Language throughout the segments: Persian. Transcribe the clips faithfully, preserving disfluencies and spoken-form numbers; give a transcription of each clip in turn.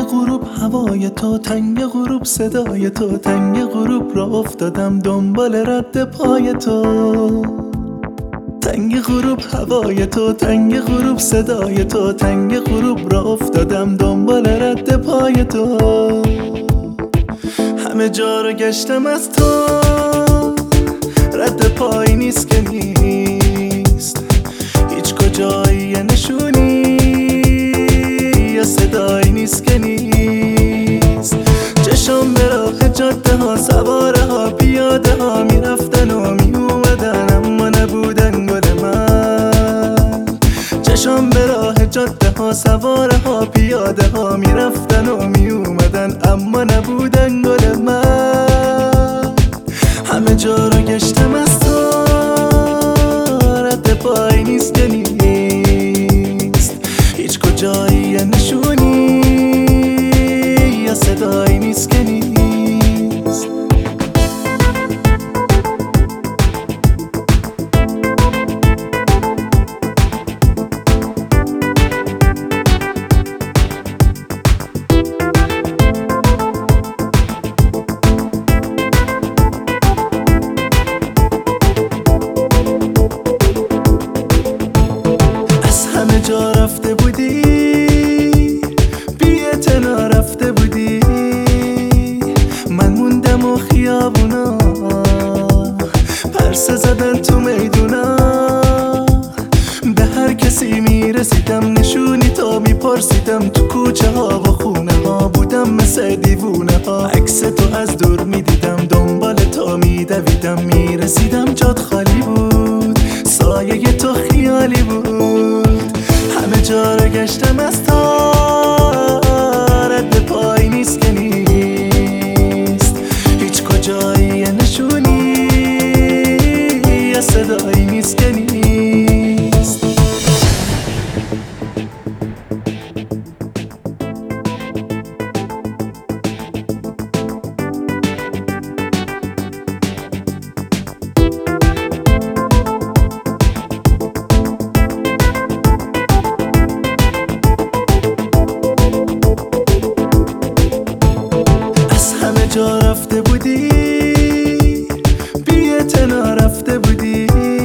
غروب هوای تو، تنگ غروب صدای تو، تنگ غروب را افتادم دنبال رد پای تو. تنگ غروب هوای تو، تنگ غروب صدای تو، تنگ غروب را افتادم دنبال رد پای تو. همه جا رو گشتم از تو، رد پایی نیست که نیست، هیچ کجایی یه نشونی یا صدایی نیست که نیست. چشم به راه جاده ها، سواره ها، پیاده ها میرفتن و میومدن اما نبودن گل من. چشم به راه جاده ها، سواره ها، پیاده ها میرفتن و میومدن اما نبودن گل من. همه جا رو گشتم از تو، رد پایی نیست که نیست، هیچ کجایی یه نشونی یا صدایی نیست که نیست. همه جا رفته بودی، بی اعتنا رفته بودی، من موندم و خیابونا پرسه زدن تو میدونا. به هر کسی میرسیدم نشونی تو میپرسیدم، تو کوچه ها و خونه ها بودم مثل دیوونه ها. عکس تو از دور میدیدم، دنبال تو میدویدم، میرسیدم جات خالی بود، سایه تو خیالی بود. همه جا رو گشتم از تو، رد پایی نیست که نیست، هیچ کجایی یه نشونی یا صدایی نیست که نیست. همه جا رفته بودی، بی اعتنا رفته بودی،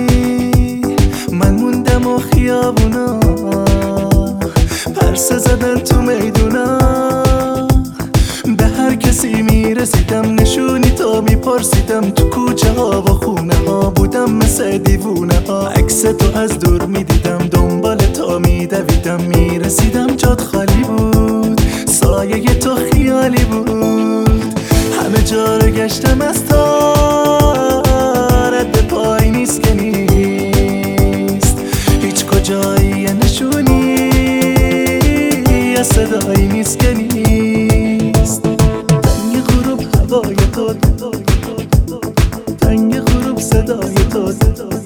من موندم و خیابونا پرسه زدن تو میدونا. به هر کسی میرسیدم نشونی تو میپرسیدم، تو کوچه ها و خونه ها بودم مثل دیوونه ها. عکس تو از دور میدیدم، دنبال تو میدویدم، میرسیدم جات خالی بود، سایه تو خیالی بود. همه جا رو گشتم از تو، رد پایی نیست که نیست، هیچ کجایی یه نشونی یا صدایی نیست که نیست. تنگ غروب هوای تو، تنگ غروب صدای تو،